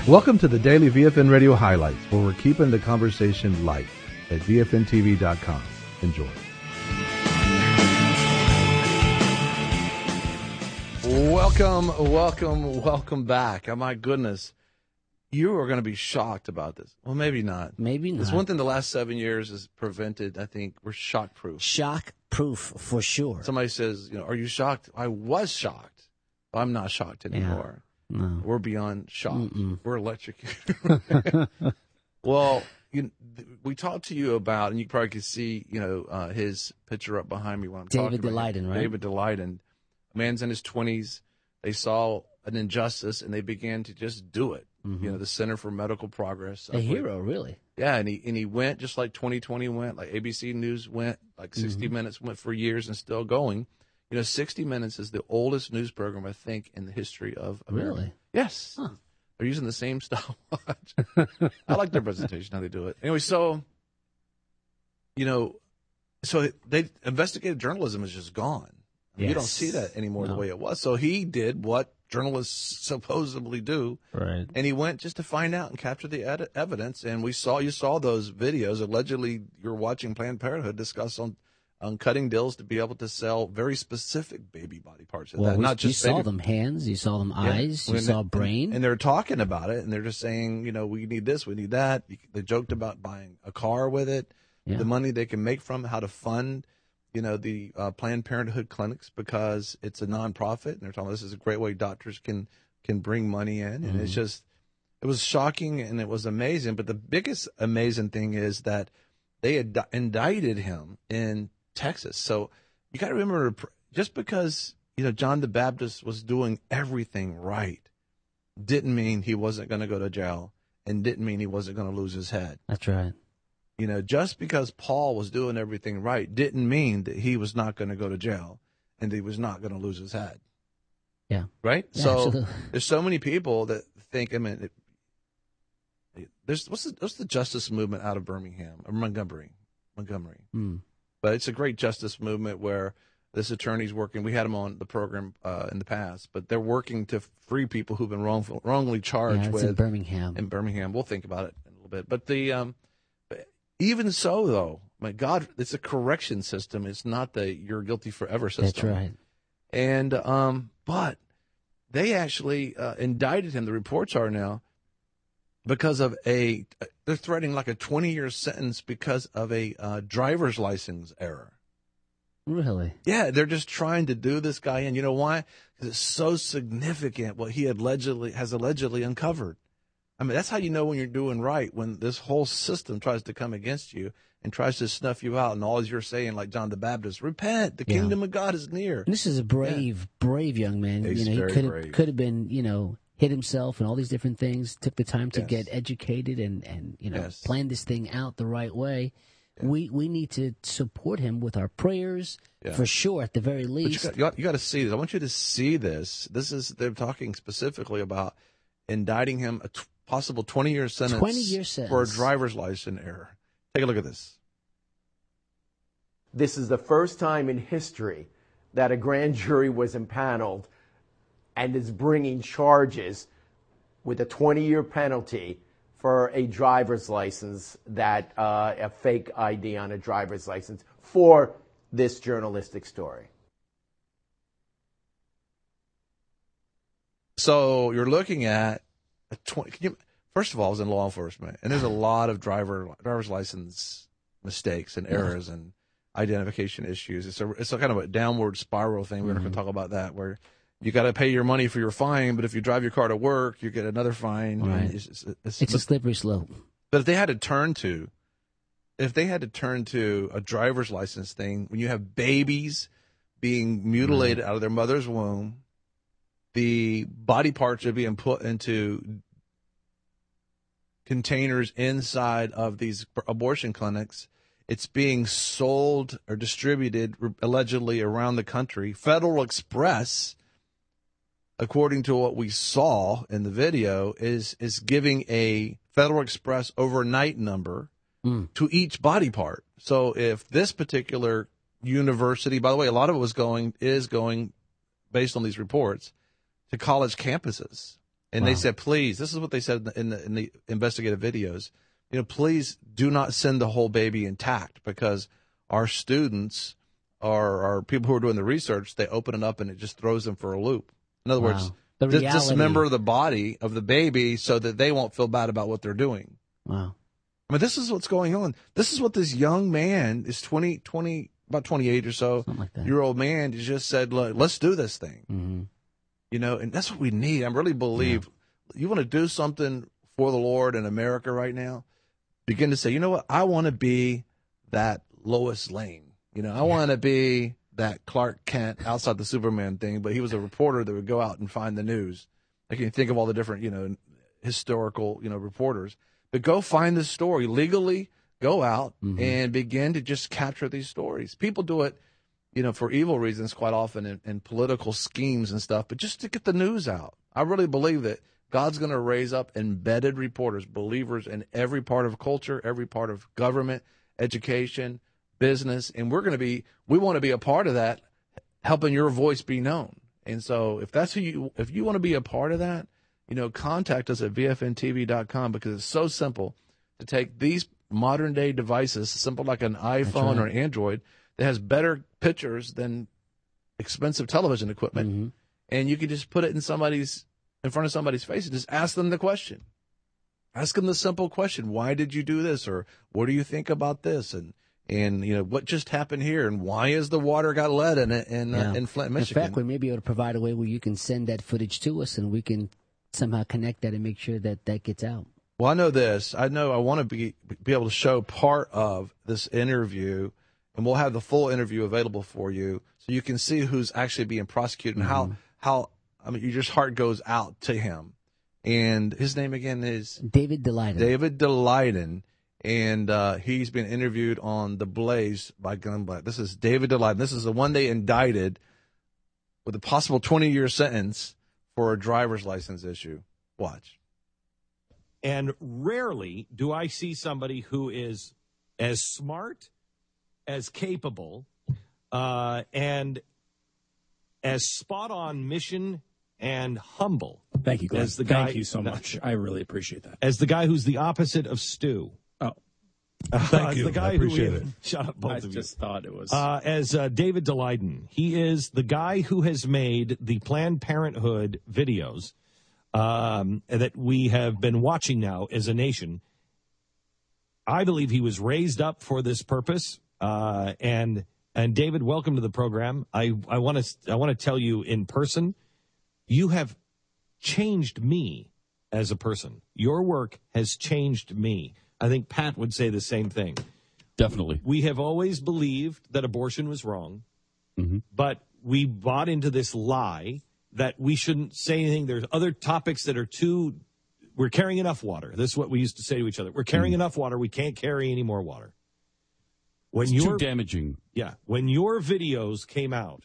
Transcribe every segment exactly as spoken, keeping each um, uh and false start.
Welcome to the Daily V F N Radio Highlights, where we're keeping the conversation light at V F N T V dot com. Enjoy. Welcome, welcome, welcome back. Oh, my goodness. You are going to be shocked about this. Well, maybe not. Maybe not. It's one thing the last seven years has prevented, I think, we're shock-proof. Shock-proof, for sure. Somebody says, you know, are you shocked? I was shocked. I'm not shocked anymore. Yeah. No. We're beyond shocked. Mm-mm. We're electrocuted. Well, you, we talked to you about, and you probably could see, you know, uh, his picture up behind me when I'm David talking about Daleiden, right? David Daleiden. A man's in his twenties. They saw an injustice, and they began to just do it. Mm-hmm. You know, the Center for Medical Progress. A hero, really. Yeah, and he and he went just like twenty twenty went, like A B C News went, like sixty mm-hmm. Minutes went for years and still going. You know, sixty Minutes is the oldest news program, I think, in the history of America. Really? Yes. Huh. They're using the same stopwatch. I like their presentation, how they do it. Anyway, so, you know, so they investigative journalism is just gone. I mean, yes. You don't see that anymore no. the way it was. So he did what journalists supposedly do. Right. And he went just to find out and capture the ed- evidence. And we saw, you saw those videos. Allegedly, you're watching Planned Parenthood discuss on, on cutting deals to be able to sell very specific baby body parts. Well, that. We, Not just you baby- saw them hands, you saw them yeah. eyes, you and, saw and, brain. And they're talking about it, and they're just saying, you know, we need this, we need that. They joked about buying a car with it, yeah. the money they can make from it, how to fund you know, the uh, Planned Parenthood clinics because it's a nonprofit, and they're talking this is a great way doctors can can bring money in, and mm-hmm. it's just it was shocking and it was amazing. But the biggest amazing thing is that they had indicted him in Texas. So you got to remember, just because you know John the Baptist was doing everything right, didn't mean he wasn't going to go to jail, and didn't mean he wasn't going to lose his head. That's right. You know, just because Paul was doing everything right didn't mean that he was not going to go to jail and that he was not going to lose his head. Yeah. Right? Yeah, so absolutely. There's so many people that think, I mean, it, there's what's the, what's the justice movement out of Birmingham or Montgomery? Montgomery. Mm. But it's a great justice movement where this attorney's working. We had him on the program uh, in the past, but they're working to free people who've been wrongful, wrongly charged yeah, it's with. in Birmingham. In Birmingham. We'll think about it in a little bit. But the, um, even so, though, my God, it's a correction system. It's not the you're guilty forever system. That's right. And um, but they actually uh, indicted him. The reports are now because of a they're threatening like a twenty-year sentence because of a uh, driver's license error. Really? Yeah, they're just trying to do this guy in. You know why? Because it's so significant what he allegedly has allegedly uncovered. I mean, that's how you know when you're doing right, when this whole system tries to come against you and tries to snuff you out, and all you're saying, like John the Baptist, repent, the yeah. kingdom of God is near. And this is a brave, yeah. brave young man. He's you know, very he could have brave. could have been, you know, hit himself and all these different things, took the time to yes. get educated and, and you know, yes. plan this thing out the right way. Yeah. We we need to support him with our prayers, yeah. for sure, at the very least. But you got, you got to see this. I want you to see this. This is, they're talking specifically about indicting him a t- possible twenty-year sentence, twenty-year sentence for a driver's license error. Take a look at this. This is the first time in history that a grand jury was impaneled and is bringing charges with a twenty-year penalty for a driver's license, that uh, a fake I D on a driver's license for this journalistic story. So you're looking at a twenty. Can you, first of all, I was in law enforcement, and there's a lot of driver driver's license mistakes and errors and identification issues. It's a it's a kind of a downward spiral thing. We're mm-hmm. not going to talk about that, where you got to pay your money for your fine, but if you drive your car to work, you get another fine. Right. It's, it's, it's, it's a slippery slope. But if they had to turn to, if they had to turn to a driver's license thing, when you have babies being mutilated right. out of their mother's womb, the body parts are being put into containers inside of these abortion clinics. It's being sold or distributed allegedly around the country. Federal Express, according to what we saw in the video, is is giving a Federal Express overnight number mm. to each body part. So if this particular university, by the way, a lot of it was going is going based on these reports to college campuses. And wow. they said, please, this is what they said in the, in the investigative videos, you know, please do not send the whole baby intact, because our students are, are people who are doing the research, they open it up and it just throws them for a loop. In other wow. words, the dis- dismember the body of the baby so that they won't feel bad about what they're doing. Wow. I mean, this is what's going on. This is what this young man, is twenty, twenty, about twenty-eight or so, like year old man, just said, look, let's do this thing. Mm-hmm. You know, and that's what we need. I really believe yeah. you want to do something for the Lord in America right now, begin to say, you know what, I want to be that Lois Lane. You know, I yeah. want to be that Clark Kent outside the Superman thing, but he was a reporter that would go out and find the news. Like, you think of all the different, you know, historical, you know, reporters. But go find the story. Legally go out mm-hmm. and begin to just capture these stories. People do it, you know, for evil reasons quite often, in, in political schemes and stuff, but just to get the news out. I really believe that God's going to raise up embedded reporters, believers in every part of culture, every part of government, education, business, and we're going to be, we want to be a part of that, helping your voice be known. And so if that's who you, if you want to be a part of that, you know, contact us at V F N T V dot com, because it's so simple to take these modern day devices, simple like an iPhone right. or an Android, that has better pictures than expensive television equipment, mm-hmm. and you can just put it in somebody's, in front of somebody's face and just ask them the question. Ask them the simple question: why did you do this? Or what do you think about this? And and you know, what just happened here? And why is the water got lead in it in yeah. uh, in Flint, Michigan? In fact, we may be able to provide a way where you can send that footage to us, and we can somehow connect that and make sure that that gets out. Well, I know this. I know I want to be be able to show part of this interview, and we'll have the full interview available for you, so you can see who's actually being prosecuted and mm-hmm. how how I mean, your just heart goes out to him. And his name again is David Daleiden. David Daleiden, and uh, he's been interviewed on The Blaze by Gunblack. This is David Daleiden. This is the one they indicted with a possible twenty-year sentence for a driver's license issue. Watch. And rarely do I see somebody who is as smart, as capable, uh, and as spot-on mission and humble. Thank you, Glenn. As the guy, Thank you so much. I really appreciate that. As the guy who's the opposite of Stu. Oh. Uh, Thank you. The guy I appreciate who it. Shut up, both I of you. just thought it was. Uh, as uh, David Daleiden. He is the guy who has made the Planned Parenthood videos um, that we have been watching now as a nation. I believe he was raised up for this purpose. Uh, and and David, welcome to the program. I I want to I want to tell you in person, you have changed me as a person. Your work has changed me. I think Pat would say the same thing. Definitely. We have always believed that abortion was wrong, mm-hmm. but we bought into this lie that we shouldn't say anything. There's other topics that are too, we're carrying enough water. This is what we used to say to each other. We're carrying mm-hmm. enough water. We can't carry any more water. When it's your, too damaging. Yeah. When your videos came out,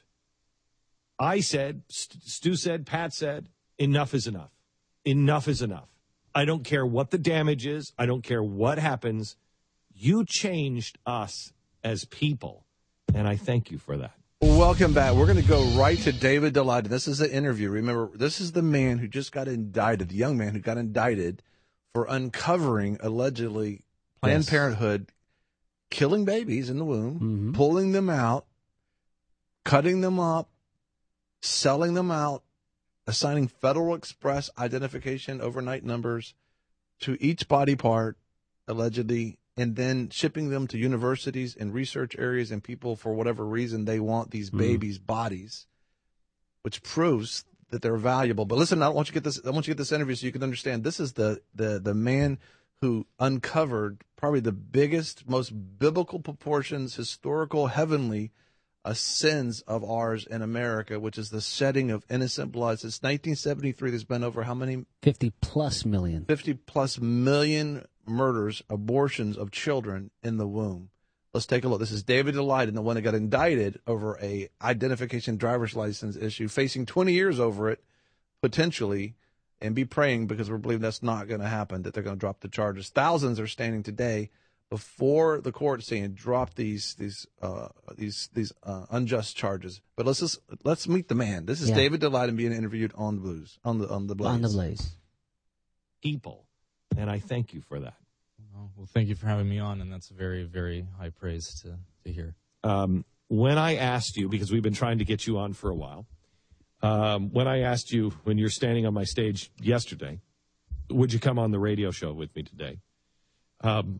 I said, Stu said, Pat said, enough is enough. Enough is enough. I don't care what the damage is. I don't care what happens. You changed us as people, and I thank you for that. Welcome back. We're going to go right to David Daleiden. This is an interview. Remember, this is the man who just got indicted, the young man who got indicted for uncovering, allegedly, Planned yes. Parenthood killing babies in the womb, mm-hmm. pulling them out, cutting them up, selling them out, assigning Federal Express identification overnight numbers to each body part, allegedly, and then shipping them to universities and research areas and people for whatever reason they want these mm-hmm. babies' bodies, which proves that they're valuable. But listen, I want you to get this. I want you to get this interview so you can understand. This is the the the man who uncovered probably the biggest, most biblical proportions, historical, heavenly uh, sins of ours in America, which is the shedding of innocent blood. Since nineteen seventy-three, there's been over how many? fifty plus million. fifty plus million murders, abortions of children in the womb. Let's take a look. This is David Daleiden, the one that got indicted over a identification driver's license issue, facing twenty years over it, potentially, and be praying because we're believing that's not going to happen, that they're going to drop the charges. Thousands are standing today before the court saying drop these these uh, these these uh, unjust charges. But let's just let's meet the man. This is Yeah. David Daleiden being interviewed on the Blues on the on the Blaze. On the Blaze. People, and I thank you for that. Oh, well, thank you for having me on, and that's very, very high praise to, to hear. Um, when I asked you, because we've been trying to get you on for a while, um, when I asked you, when you're standing on my stage yesterday, would you come on the radio show with me today? Um,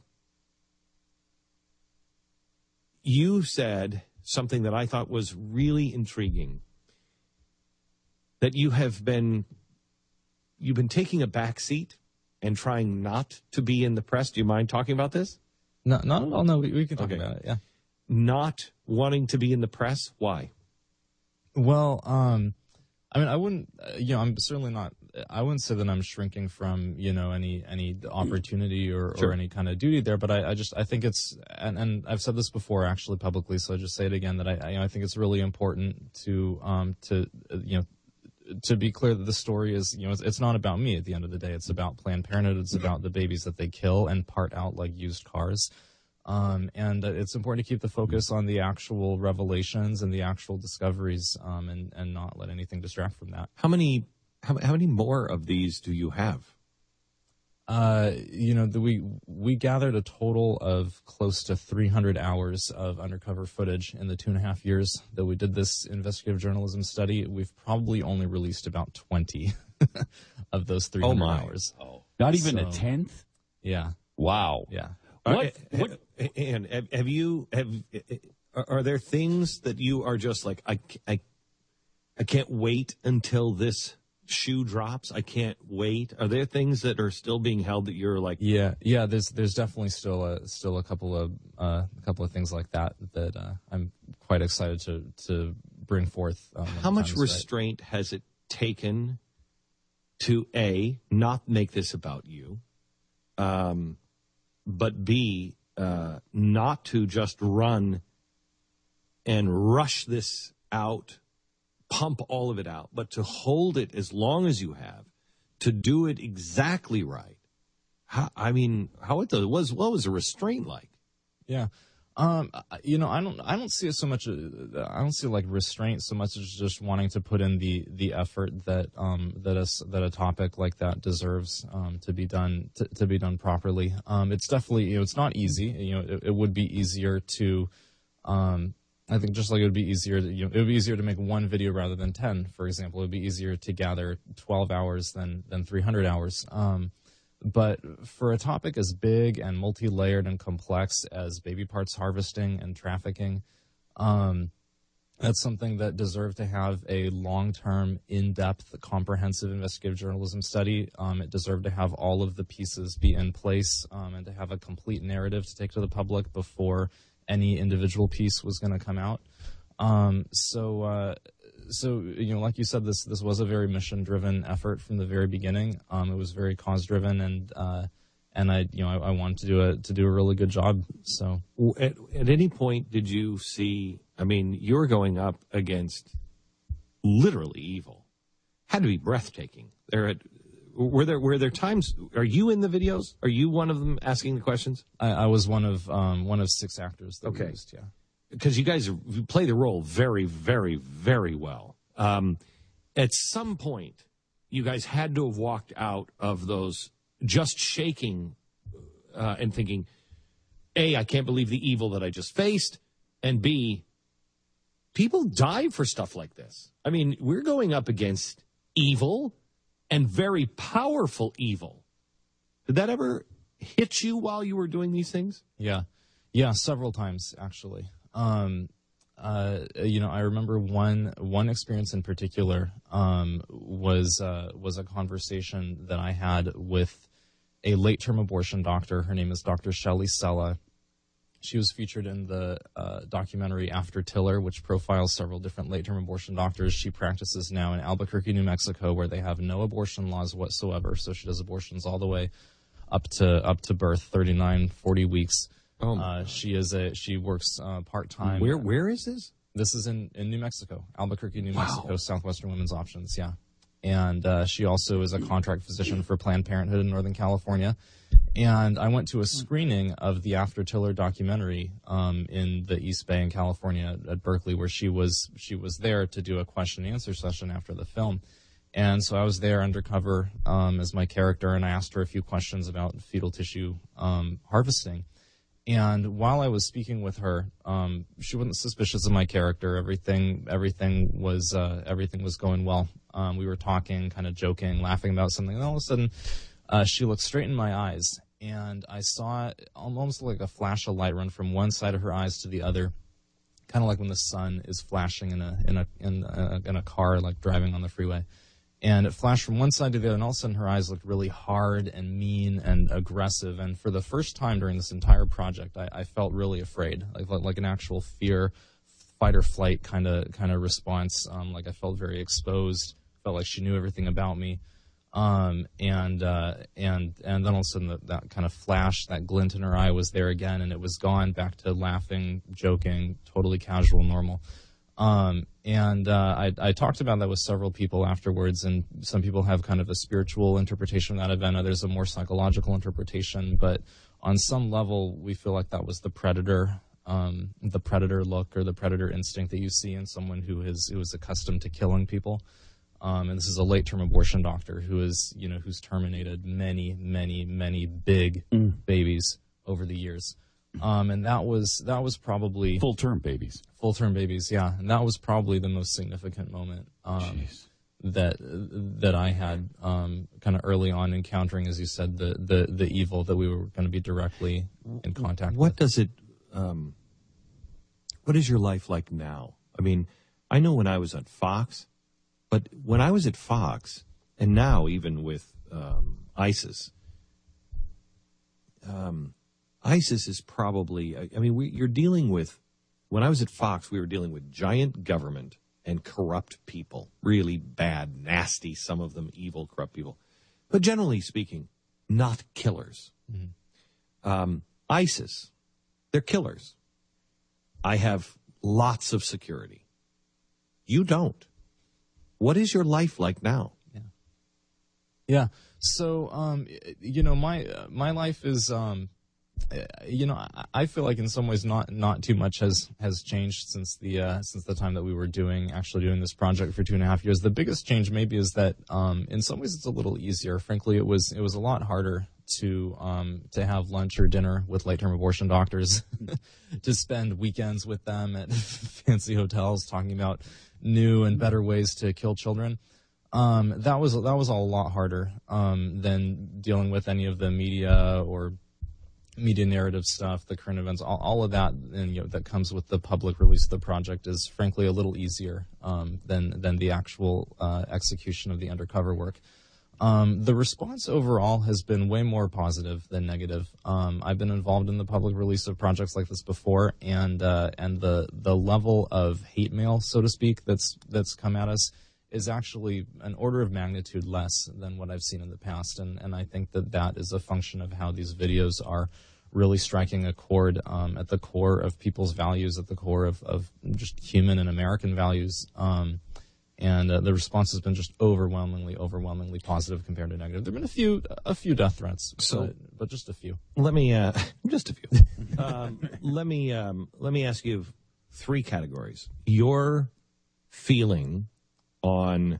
you said something that I thought was really intriguing, that you have been, you've been taking a back seat and trying not to be in the press. Do you mind talking about this? No, not at all. No, we, we can talk Okay. about it. Yeah. Not wanting to be in the press? Why? Well, um, I mean, I wouldn't, uh, you know, I'm certainly not, I wouldn't say that I'm shrinking from, you know, any, any opportunity or, Sure. or any kind of duty there, but I, I just, I think it's, and, and I've said this before actually publicly, so I'll just say it again, that I, I, you know, I think it's really important to, um, to, uh, you know, to be clear that the story is, you know, it's, it's not about me at the end of the day. It's about Planned Parenthood. It's about the babies that they kill and part out like used cars. Um, and uh, it's important to keep the focus on the actual revelations and the actual discoveries, um, and, and not let anything distract from that. How many, how, how many more of these do you have? Uh, you know, the, we we gathered a total of close to three hundred hours of undercover footage in the two and a half years that we did this investigative journalism study. We've probably only released about twenty of those three hundred Oh, my. hours. Not even So- a tenth? Yeah, Wow. yeah. What? Uh, what? And have, have you have are, are there things that you are just like I, I I can't wait until this shoe drops? I can't wait. Are there things that are still being held that you're like? Yeah, yeah. There's there's definitely still a still a couple of uh, a couple of things like that that uh, I'm quite excited to to bring forth. Um, when How the much time is right. restraint has it taken to A, not make this about you, um, but B, uh, not to just run and rush this out, pump all of it out, but to hold it as long as you have, to do it exactly right? How, I mean, how it was, what was the restraint like? Yeah. Um, I- you know, I don't, I don't see it so much, uh, I don't see like restraint so much as just wanting to put in the, the effort that, um, that a, that a topic like that deserves, um, to be done, to, to be done properly. Um, it's definitely, you know, it's not easy. You know, it, it would be easier to, um, I think just like it would be easier to, you know, it would be easier to make one video rather than ten, for example. It would be easier to gather twelve hours than, than three hundred hours. Um, But for a topic as big and multi-layered and complex as baby parts harvesting and trafficking, um, that's something that deserved to have a long-term, in-depth, comprehensive investigative journalism study. Um, it deserved to have all of the pieces be in place, um, and to have a complete narrative to take to the public before any individual piece was going to come out. Um, so, uh, So, you know, like you said, this this was a very mission-driven effort from the very beginning. Um, it was very cause-driven, and uh, and I, you know, I, I wanted to do a to do a really good job. So, At, at any point, did you see? I mean, you're going up against literally evil. Had to be breathtaking. There, had, were there were there times? Are you in the videos? Are you one of them asking the questions? I, I was one of um, one of six actors that Okay. we used. Yeah. Because you guys you play the role very, very, very well. Um, at some point, you guys had to have walked out of those just shaking uh, and thinking, A, I can't believe the evil that I just faced, and B, people die for stuff like this. I mean, we're going up against evil and very powerful evil. Did that ever hit you while you were doing these things? Yeah, yeah, several times actually. Um, uh, you know, I remember one one experience in particular um, was uh, was a conversation that I had with a late term abortion doctor. Her name is Doctor Shelley Sella. She was featured in the uh, documentary After Tiller, which profiles several different late term abortion doctors. She practices now in Albuquerque, New Mexico, where they have no abortion laws whatsoever. So she does abortions all the way up to up to birth, thirty-nine, forty weeks. Oh, Uh, she is a she works uh, part time. Where where is this? This is in, in New Mexico, Albuquerque, New Wow. Mexico, Southwestern Women's Options. Yeah, and uh, she also is a contract physician for Planned Parenthood in Northern California. And I went to a screening of the After Tiller documentary um, in the East Bay in California at Berkeley, where she was she was there to do a question and answer session after the film. And so I was there undercover um, as my character, and I asked her a few questions about fetal tissue um, harvesting. And while I was speaking with her, um, she wasn't suspicious of my character. Everything everything was uh, everything was going well. Um, we were talking, kind of joking, laughing about something, and all of a sudden, uh, she looked straight in my eyes. And I saw almost like a flash of light run from one side of her eyes to the other, kind of like when the sun is flashing in a in a in a, in a car, like driving on the freeway. And it flashed from one side to the other, and all of a sudden her eyes looked really hard and mean and aggressive. And for the first time during this entire project, I, I felt really afraid, like like an actual fear, fight or flight kind of kind of response. Um, like I felt very exposed, felt like she knew everything about me. Um, and, uh, and, and then all of a sudden that, that kind of flash, that glint in her eye was there again, and it was gone, back to laughing, joking, totally casual, normal. Um, and, uh, I, I talked about that with several people afterwards, and some people have kind of a spiritual interpretation of that event, others a more psychological interpretation, but on some level, we feel like that was the predator, um, the predator look or the predator instinct that you see in someone who is, who is accustomed to killing people. Um, and this is a late-term abortion doctor who is, you know, who's terminated many, many, many big mm. babies over the years. Um, and that was that was probably full-term babies. Full-term babies, yeah. And that was probably the most significant moment um, that that I had um, kind of early on encountering, as you said, the the the evil that we were going to be directly in contact what with. Does it? Um, what is your life like now? I mean, I know when I was at Fox. But when I was at Fox, and now even with um, ISIS, um, ISIS is probably, I, I mean, we, you're dealing with, when I was at Fox, we were dealing with giant government and corrupt people, really bad, nasty, some of them evil, corrupt people. But generally speaking, not killers. Mm-hmm. Um, ISIS, they're killers. I have lots of security. You don't. What is your life like now? Yeah. Yeah. So, um, you know, my, uh, my life is, um, you know, I, I feel like in some ways not, not too much has, has changed since the, uh, since the time that we were doing, actually doing this project for two and a half years. The biggest change maybe is that, um, in some ways it's a little easier. Frankly, it was, it was a lot harder to, um, to have lunch or dinner with late-term abortion doctors, to spend weekends with them at fancy hotels talking about new and better ways to kill children. Um, that was that was a lot harder um, than dealing with any of the media or media narrative stuff, the current events, all, all of that, and you know that comes with the public release of the project is frankly a little easier um, than than the actual uh, execution of the undercover work. Um, the response overall has been way more positive than negative. Um, I've been involved in the public release of projects like this before, and uh, and the the level of hate mail, so to speak, that's that's come at us is actually an order of magnitude less than what I've seen in the past, and and I think that that is a function of how these videos are really striking a chord um, at the core of people's values, at the core of of just human and American values. Um, And uh, the response has been just overwhelmingly, overwhelmingly positive compared to negative. There have been a few, a few death threats, so, but, but just a few. Let me, uh, just a few. um, let me, um, let me ask you three categories. Your feeling on,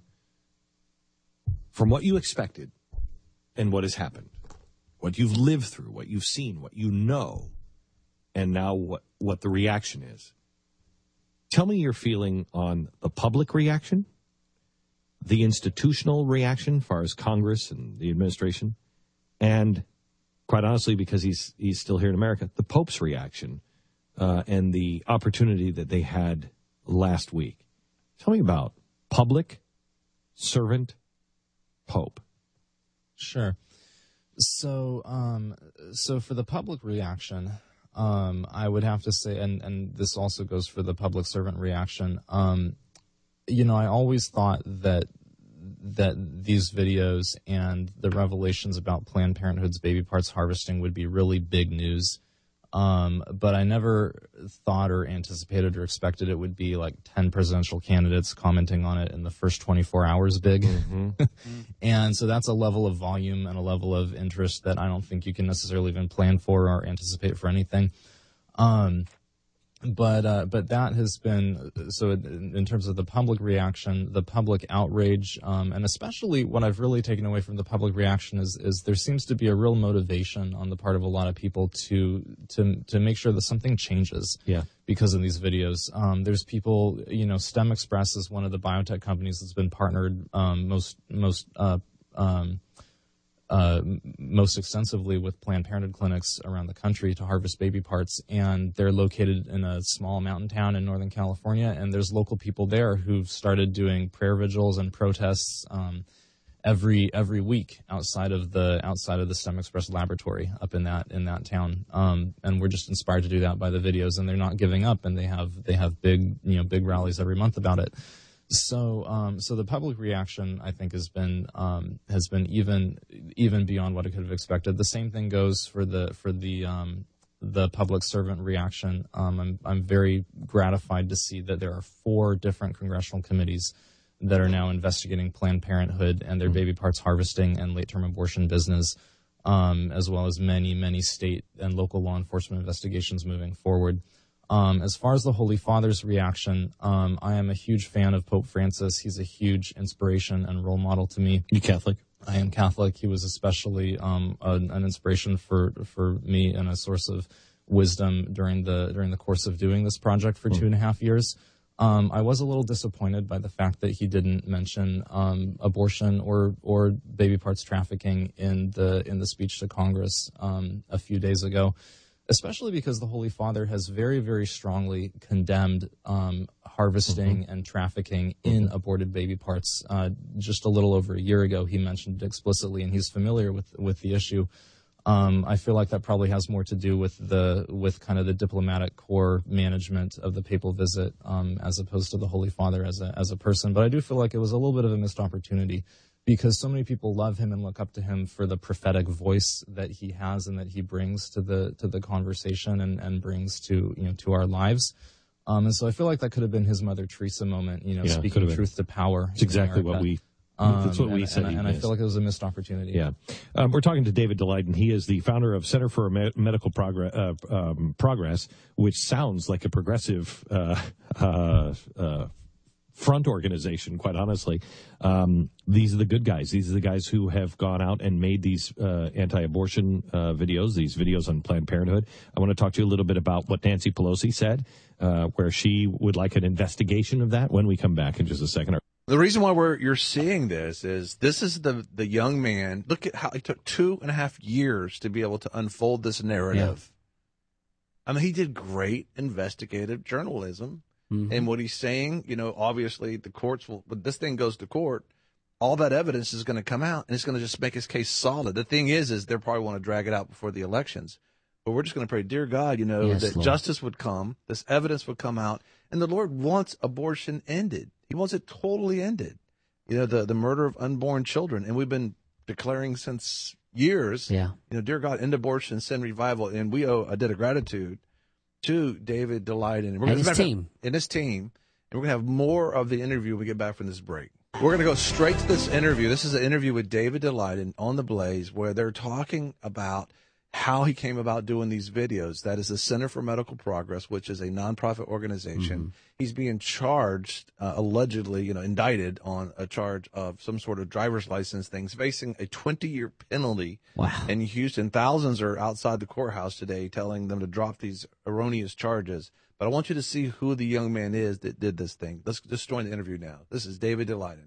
from what you expected and what has happened, what you've lived through, what you've seen, what you know, and now what, what the reaction is. Tell me your feeling on the public reaction, the institutional reaction, as far as Congress and the administration, and quite honestly, because he's he's still here in America, the Pope's reaction uh, and the opportunity that they had last week. Tell me about public, servant, Pope. Sure. So, um, so for the public reaction. Um, I would have to say, and, and this also goes for the public servant reaction. Um, you know, I always thought that that these videos and the revelations about Planned Parenthood's baby parts harvesting would be really big news Um, but I never thought or anticipated or expected it would be like ten presidential candidates commenting on it in the first twenty-four hours big. Mm-hmm. And so that's a level of volume and a level of interest that I don't think you can necessarily even plan for or anticipate for anything. Um, But uh, but that has been, so in, in terms of the public reaction, the public outrage, um, and especially what I've really taken away from the public reaction is is there seems to be a real motivation on the part of a lot of people to to to make sure that something changes. Yeah. Because of these videos. Um, there's people, you know, STEM Express is one of the biotech companies that's been partnered um, most most uh, um, Uh, most extensively with Planned Parenthood clinics around the country to harvest baby parts, and they're located in a small mountain town in Northern California, and there's local people there who've started doing prayer vigils and protests um, every every week outside of the outside of the STEM Express laboratory up in that in that town, um, and we're just inspired to do that by the videos, and they're not giving up, and they have they have big you know big rallies every month about it. So, um, so the public reaction, I think, has been um, has been even even beyond what I could have expected. The same thing goes for the for the um, the public servant reaction. Um, I'm I'm very gratified to see that there are four different congressional committees that are now investigating Planned Parenthood and their baby parts harvesting and late term abortion business, um, as well as many many state and local law enforcement investigations moving forward. Um, as far as the Holy Father's reaction, um, I am a huge fan of Pope Francis. He's a huge inspiration and role model to me. You Catholic? I am Catholic. He was especially um, an, an inspiration for for me and a source of wisdom during the during the course of doing this project for mm. two and a half years. Um, I was a little disappointed by the fact that he didn't mention um, abortion or or baby parts trafficking in the in the speech to Congress um, a few days ago. Especially because the Holy Father has very, very strongly condemned um, harvesting mm-hmm. and trafficking in mm-hmm. aborted baby parts. Uh, just a little over a year ago, he mentioned it explicitly, and he's familiar with with the issue. Um, I feel like that probably has more to do with the with kind of the diplomatic corps management of the papal visit, um, as opposed to the Holy Father as a as a person. But I do feel like it was a little bit of a missed opportunity, because so many people love him and look up to him for the prophetic voice that he has and that he brings to the to the conversation and, and brings to you know to our lives. Um, and so I feel like that could have been his Mother Teresa moment, you know, yeah, speaking truth to power. It's exactly what we um, that's what and, we said. And, and I feel like it was a missed opportunity. Yeah, um, we're talking to David Daleiden. He is the founder of Center for Me- Medical Progress, uh, um, Progress, which sounds like a progressive. Uh, uh, uh, front organization, quite honestly. Um, these are the good guys. These are the guys who have gone out and made these uh, anti-abortion uh, videos, these videos on Planned Parenthood. I want to talk to you a little bit about what Nancy Pelosi said, uh, where she would like an investigation of that when we come back in just a second. The reason why we're you're seeing this is this is the, the young man. Look at how it took two and a half years to be able to unfold this narrative. Yeah. I mean, he did great investigative journalism. Mm-hmm. And what he's saying, you know, obviously the courts will, when this thing goes to court, all that evidence is going to come out and it's going to just make his case solid. The thing is, is they'll probably want to drag it out before the elections. But we're just going to pray, dear God, you know, yes, that Lord. Justice would come, this evidence would come out, and the Lord wants abortion ended. He wants it totally ended. You know, the, the murder of unborn children. And we've been declaring since years, yeah. you know, dear God, end abortion, send revival. And we owe a debt of gratitude to David Daleiden and, and his team. And his team. And we're going to have more of the interview when we get back from this break. We're going to go straight to this interview. This is an interview with David Daleiden on The Blaze, where they're talking about how he came about doing these videos. That is the Center for Medical Progress, which is a nonprofit organization. Mm-hmm. He's being charged, uh, allegedly, you know, indicted on a charge of some sort of driver's license thing. He's facing a twenty-year penalty. Wow. In Houston, thousands are outside the courthouse today telling them to drop these erroneous charges. But I want you to see who the young man is that did this thing. Let's just join the interview now. This is David Daleiden.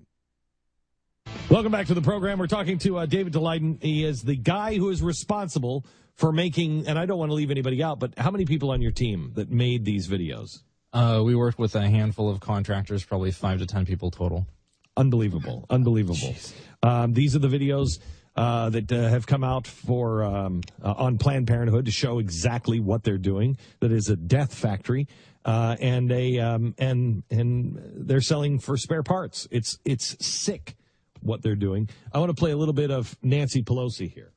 Welcome back to the program. We're talking to uh, David Daleiden. He is the guy who is responsible for making, and I don't want to leave anybody out, but how many people on your team that made these videos? Uh, we worked with a handful of contractors, probably five to ten people total. Unbelievable. Unbelievable. Um, these are the videos uh, that uh, have come out for um, uh, on Planned Parenthood to show exactly what they're doing. That is a death factory. Uh, and a um, and and they're selling for spare parts. It's it's sick what they're doing. I want to play a little bit of Nancy Pelosi here.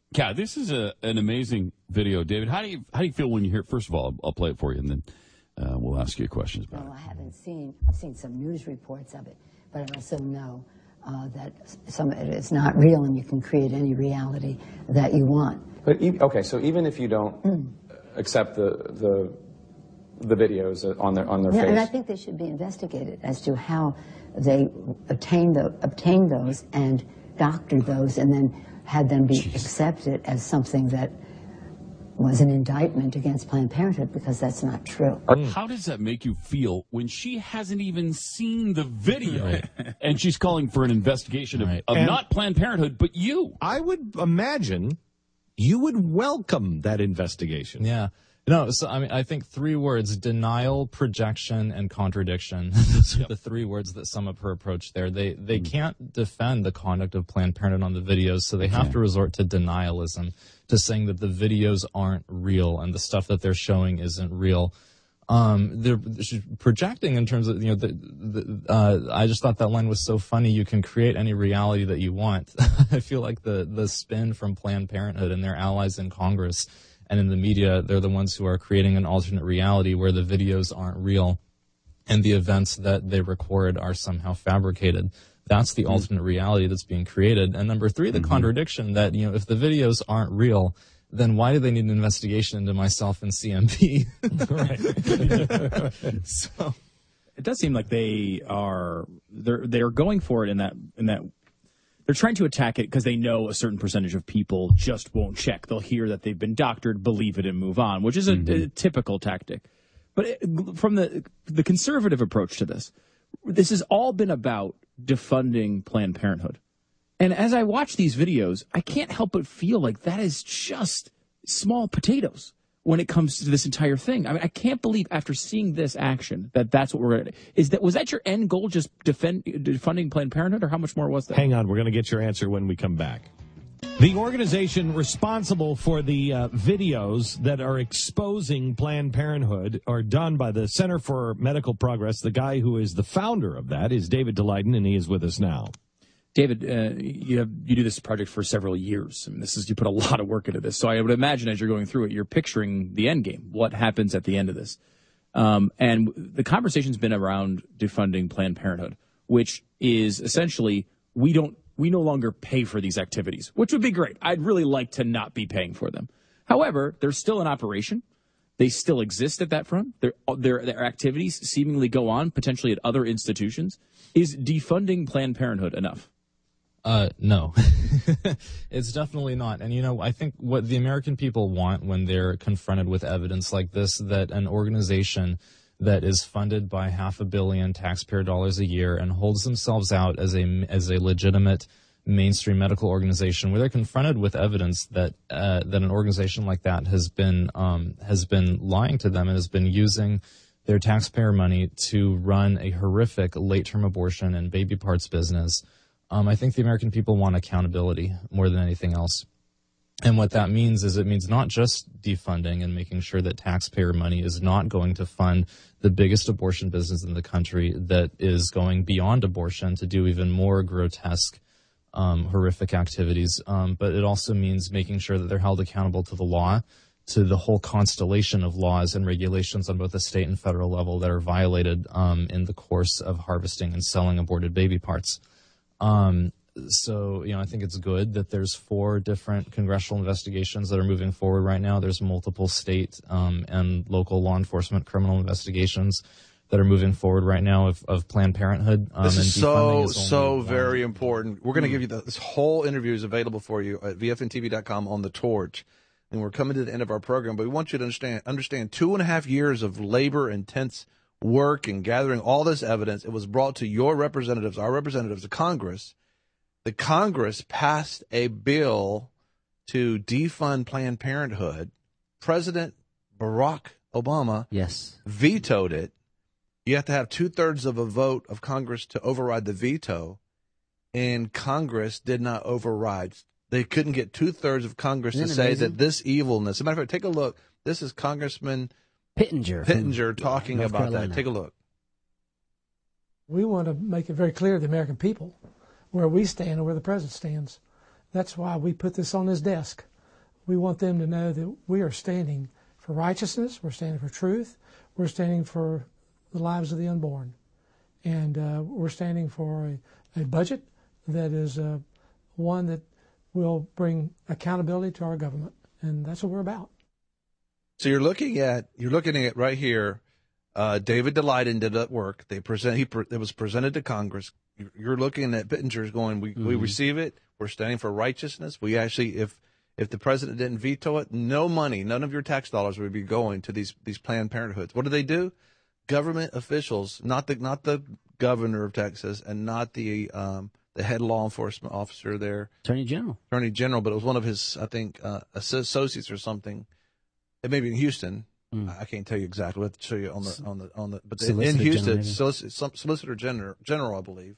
Yeah, this is a, an amazing video, David. How do you how do you feel when you hear it? First of all, I'll, I'll play it for you, and then uh, we'll ask you questions about no, it. I haven't seen. I've seen some news reports of it, but I also know uh, that some of it is not real, and you can create any reality that you want. But e- okay, so even if you don't mm. accept the the the videos on their on their yeah, face, and I think they should be investigated as to how they obtained the obtained those and doctored those, and then had them be Jeez. accepted as something that was an indictment against Planned Parenthood, because that's not true. How does that make you feel when she hasn't even seen the video right. and she's calling for an investigation right. of, of not Planned Parenthood, but you? I would imagine you would welcome that investigation. Yeah. No, so I mean, I think three words: denial, projection, and contradiction. Those are yep. the three words that sum up her approach there. They they mm. can't defend the conduct of Planned Parenthood on the videos, so they have okay. to resort to denialism, to saying that the videos aren't real and the stuff that they're showing isn't real. Um, they're she's projecting in terms of, you know, the, the, uh, I just thought that line was so funny. You can create any reality that you want. I feel like the the spin from Planned Parenthood and their allies in Congress and in the media, they're the ones who are creating an alternate reality where the videos aren't real and the events that they record are somehow fabricated. That's the mm-hmm. alternate reality that's being created. And number three, the mm-hmm. contradiction that, you know, if the videos aren't real, then why do they need an investigation into myself and C M P? Right. So it does seem like they are they're they're going for it in that in that they're trying to attack it because they know a certain percentage of people just won't check. They'll hear that they've been doctored, believe it, and move on, which is a, mm-hmm. a typical tactic. But it, from the the conservative approach to this, this has all been about defunding Planned Parenthood. And as I watch these videos, I can't help but feel like that is just small potatoes when it comes to this entire thing. I mean, I can't believe after seeing this action that that's what we're going to – is that was that your end goal, just defend, defunding Planned Parenthood, or how much more was that? Hang on. We're going to get your answer when we come back. The organization responsible for the uh, videos that are exposing Planned Parenthood are done by the Center for Medical Progress. The guy who is the founder of that is David Daleiden, and he is with us now. David, uh, you have you do this project for several years. I mean, this is you put a lot of work into this. So I would imagine as you're going through it, you're picturing the end game. What happens at the end of this? Um, and the conversation's been around defunding Planned Parenthood, which is essentially we don't we no longer pay for these activities, which would be great. I'd really like to not be paying for them. However, they're still in operation. They still exist at that front. Their, their, their activities seemingly go on, potentially at other institutions. Is defunding Planned Parenthood enough? Uh, no, it's definitely not. And, you know, I think what the American people want when they're confronted with evidence like this, that an organization that is funded by half a billion taxpayer dollars a year and holds themselves out as a, as a legitimate mainstream medical organization, where they're confronted with evidence that, uh, that an organization like that has been, um, has been lying to them and has been using their taxpayer money to run a horrific late-term abortion and baby parts business. Um, I think the American people want accountability more than anything else. And what that means is it means not just defunding and making sure that taxpayer money is not going to fund the biggest abortion business in the country that is going beyond abortion to do even more grotesque, um, horrific activities. Um, but it also means making sure that they're held accountable to the law, to the whole constellation of laws and regulations on both the state and federal level that are violated um, in the course of harvesting and selling aborted baby parts. Um, so, you know, I think it's good that there's four different congressional investigations that are moving forward right now. There's multiple state um, and local law enforcement criminal investigations that are moving forward right now of, of Planned Parenthood. Um, this is and so, is so one. very important. We're going to mm. give you the, this whole interview is available for you at V F N T V dot com on the Torch. And we're coming to the end of our program, but we want you to understand, understand two and a half years of labor, intense work, and gathering all this evidence. It was brought to your representatives, our representatives, the Congress. The Congress passed a bill to defund Planned Parenthood. President Barack Obama yes. vetoed it. You have to have two-thirds of a vote of Congress to override the veto, and Congress did not override. They couldn't get two-thirds of Congress to say amazing? that this evilness. As a matter of fact, take a look. This is Congressman Pittenger, Pittenger talking North about Carolina. that. Take a look. We want to make it very clear to the American people where we stand and where the president stands. That's why we put this on his desk. we want them to know that we are standing for righteousness, we're standing for truth, we're standing for the lives of the unborn. And uh, we're standing for a, a budget that is uh, one that will bring accountability to our government. And that's what we're about. So you're looking at, you're looking at right here, uh, David Daleiden did that work. They present, he, it was presented to Congress. You're looking at Bittinger's going, we, mm-hmm. we receive it. We're standing for righteousness. We actually, if, if the president didn't veto it, no money, none of your tax dollars would be going to these, these Planned Parenthoods. What do they do? Government officials, not the, not the governor of Texas and not the, um, the head law enforcement officer there. Attorney General. Attorney General, but it was one of his, I think, uh, associates or something. It may be in Houston. Mm. I can't tell you exactly. We'll have to show you on the, on the, on the, but Solicitor in Houston, Solicitor, Solicitor General, General, I believe,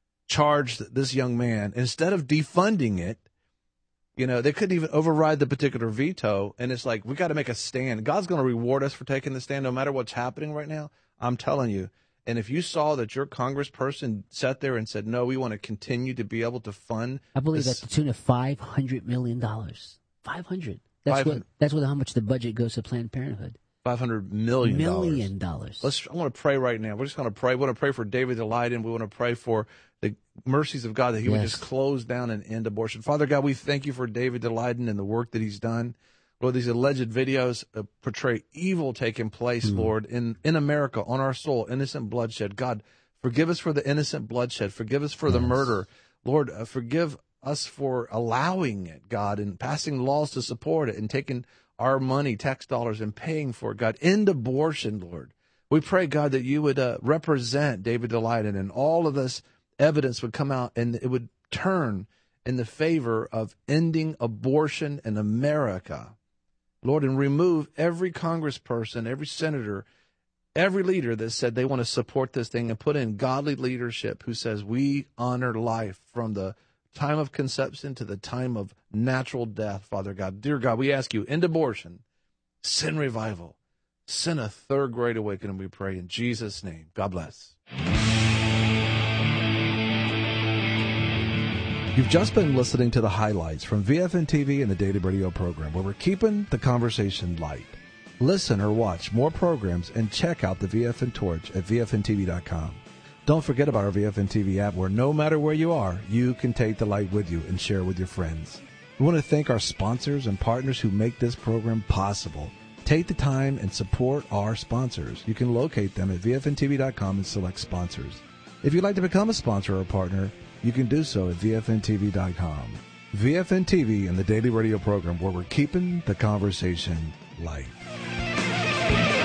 charged this young man, instead of defunding it, you know, they couldn't even override the particular veto. And it's like, we got to make a stand. God's going to reward us for taking the stand no matter what's happening right now. I'm telling you. And if you saw that your congressperson sat there and said, no, we want to continue to be able to fund. I believe this, at the tune of five hundred million dollars. five hundred. That's what, that's what, how much the budget goes to Planned Parenthood. five hundred million dollars. Million dollars. Let's, I want to pray right now. We're just going to pray. We want to pray for David Daleiden. We want to pray for the mercies of God that he yes. would just close down and end abortion. Father God, we thank you for David Daleiden and the work that he's done. Lord, these alleged videos uh, portray evil taking place, mm. Lord, in, in America, on our soul, innocent bloodshed. God, forgive us for the innocent bloodshed. Forgive us for yes. the murder. Lord, uh, forgive us for allowing it, God, and passing laws to support it and taking our money, tax dollars, and paying for it, God. End abortion, Lord. We pray, God, that you would uh, represent David Daleiden and all of this evidence would come out and it would turn in the favor of ending abortion in America. Lord, and remove every congressperson, every senator, every leader that said they want to support this thing and put in godly leadership who says we honor life from the time of conception to the time of natural death, Father God. Dear God, we ask you, end abortion, send revival, send a third great awakening, we pray in Jesus' name. God bless. You've just been listening to the highlights from V F N T V and the Daily Radio program, where we're keeping the conversation light. Listen or watch more programs and check out the V F N Torch at V F N T V dot com. Don't forget about our V F N T V app, where no matter where you are, you can take the light with you and share with your friends. We want to thank our sponsors and partners who make this program possible. Take the time and support our sponsors. You can locate them at V F N T V dot com and select sponsors. If you'd like to become a sponsor or a partner, you can do so at V F N T V dot com. V F N T V and the Daily Radio program, where we're keeping the conversation light.